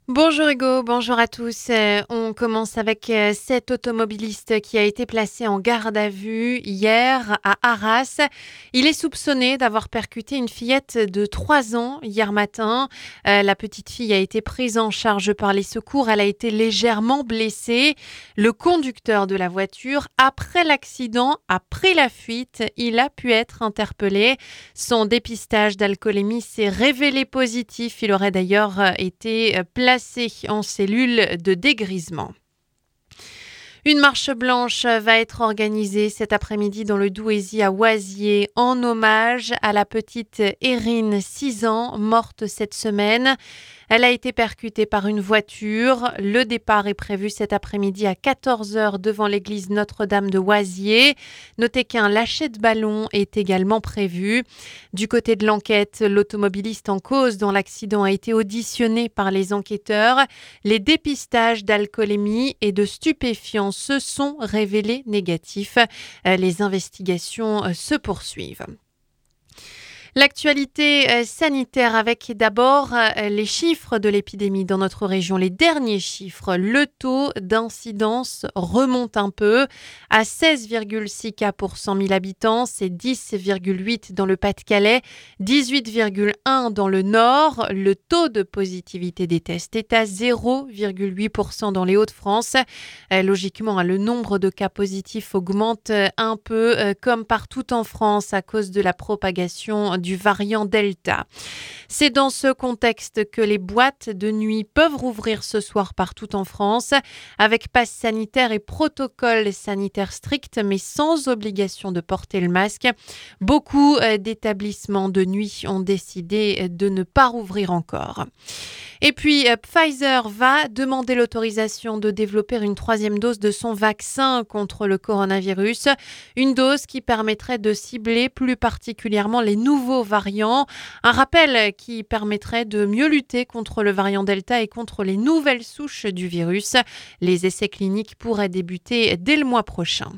Bonjour Hugo, bonjour à tous. On commence avec cet automobiliste qui a été placé en garde à vue hier à Arras. Il est soupçonné d'avoir percuté une fillette de 3 ans hier matin. La petite fille a été prise en charge par les secours. Elle a été légèrement blessée. Le conducteur de la voiture, après l'accident, a pris la fuite. Il a pu être interpellé. Son dépistage d'alcoolémie s'est révélé positif. Il aurait d'ailleurs été placé en cellule de dégrisement. Une marche blanche va être organisée cet après-midi dans le Douaisis à Oisier en hommage à la petite Erin, 6 ans, morte cette semaine. Elle a été percutée par une voiture. Le départ est prévu cet après-midi à 14h devant l'église Notre-Dame de Oisier. Notez qu'un lâcher de ballon est également prévu. Du côté de l'enquête, l'automobiliste en cause dans l'accident a été auditionné par les enquêteurs. Les dépistages d'alcoolémie et de stupéfiants se sont révélés négatifs. Les investigations se poursuivent. L'actualité sanitaire avec d'abord les chiffres de l'épidémie dans notre région. Les derniers chiffres, le taux d'incidence remonte un peu à 16,6 cas pour 100 000 habitants. C'est 10,8 dans le Pas-de-Calais, 18,1 dans le Nord. Le taux de positivité des tests est à 0,8% dans les Hauts-de-France. Logiquement, le nombre de cas positifs augmente un peu comme partout en France à cause de la propagation du variant Delta. C'est dans ce contexte que les boîtes de nuit peuvent rouvrir ce soir partout en France, avec passe sanitaire et protocole sanitaire strict, mais sans obligation de porter le masque. Beaucoup d'établissements de nuit ont décidé de ne pas rouvrir encore. Et puis, Pfizer va demander l'autorisation de développer une 3e dose de son vaccin contre le coronavirus. Une dose qui permettrait de cibler plus particulièrement les nouveaux variants. Un rappel qui permettrait de mieux lutter contre le variant Delta et contre les nouvelles souches du virus. Les essais cliniques pourraient débuter dès le mois prochain.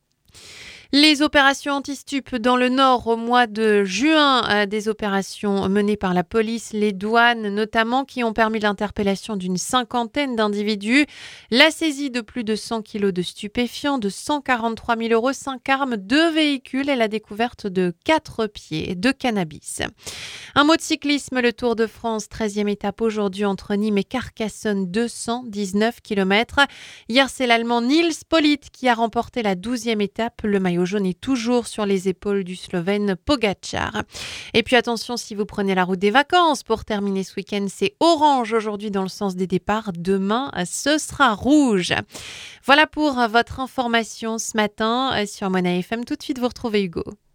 Les opérations anti-stup dans le Nord au mois de juin, des opérations menées par la police, les douanes notamment, qui ont permis l'interpellation d'une 50aine d'individus, la saisie de plus de 100 kilos de stupéfiants, de 143 000 euros, 5 armes, 2 véhicules et la découverte de 4 pieds de cannabis. Un mot de cyclisme, le Tour de France, 13e étape aujourd'hui entre Nîmes et Carcassonne, 219 km. Hier, c'est l'Allemand Nils Politt qui a remporté la 12e étape. Le maillot jaune est toujours sur les épaules du Slovène Pogačar. Et puis attention, si vous prenez la route des vacances, pour terminer ce week-end, c'est orange aujourd'hui dans le sens des départs. Demain, ce sera rouge. Voilà pour votre information ce matin sur Mona FM. Tout de suite, vous retrouvez Hugo.